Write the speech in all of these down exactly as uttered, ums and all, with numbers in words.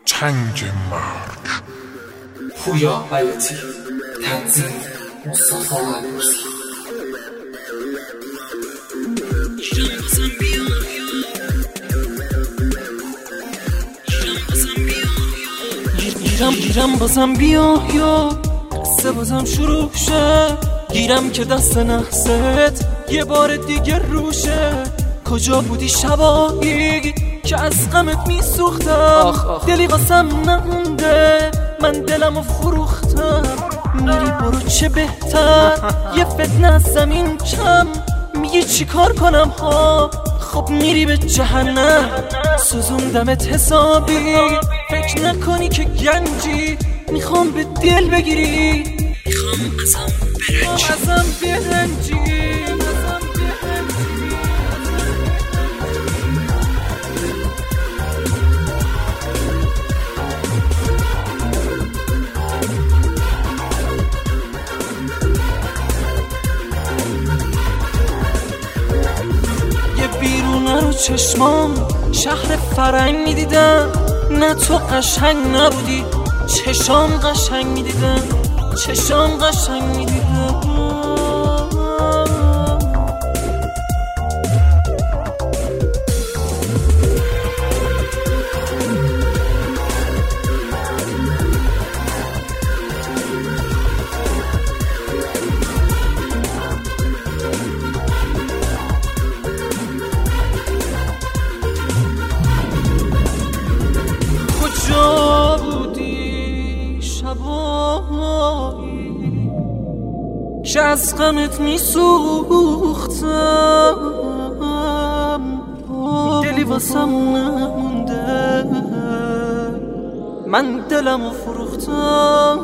چنگ مرگ. پویا بیاتی، تنظیم مصطفی علیرضا. گیرم گیرم بازم بیا یا قصه بازم شروع شه. گیرم که دست نحست یه بار دیگه روشه. کجا بودی شبایی که از غمت میسوختم؟ دلی واسم نمونده، من دلمو فروختم. میری برو چه بهتر، یه فتنه از زمین کم. میگی چی کار کنم ها، خب میری به جهنم. سوزوندمت حسابی، فکر نکنی که گنجی. میخوام به دل بگیری، میخوام ازم برنجی، ازم برنجی. بیرون رو چشمام شهر فرنگ میدیدم. نه تو قشنگ نبودی، چشام قشنگ میدیدم، چشام قشنگ میدیدم. کجا بودی شبایی که از غمت میسوختم؟ دلی واسم نمونده، من دلمو فروختم.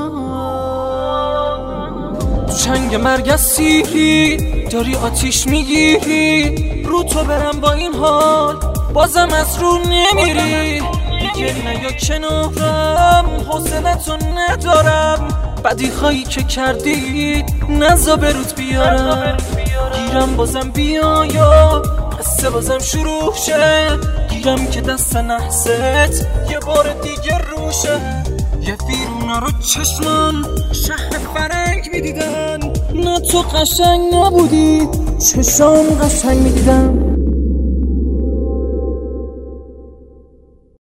تو چنگ مرگ از سیری داری آتیش میگیری. رو تو برم با این حال بازم از رو نمیری. دیگه نیا کنارم، حوصله‌تو ندارم. بدی هایی که کردی نزا بروت بیارم. گیرم بازم بیا یا قصه بازم شروع شه. گیرم که دست نحست یه بار دیگه روشه. یه ویرونا رو چشمان شهر فرنگ میدیدن. نه تو قشنگ نبودی، چشام قشنگ میدیدم.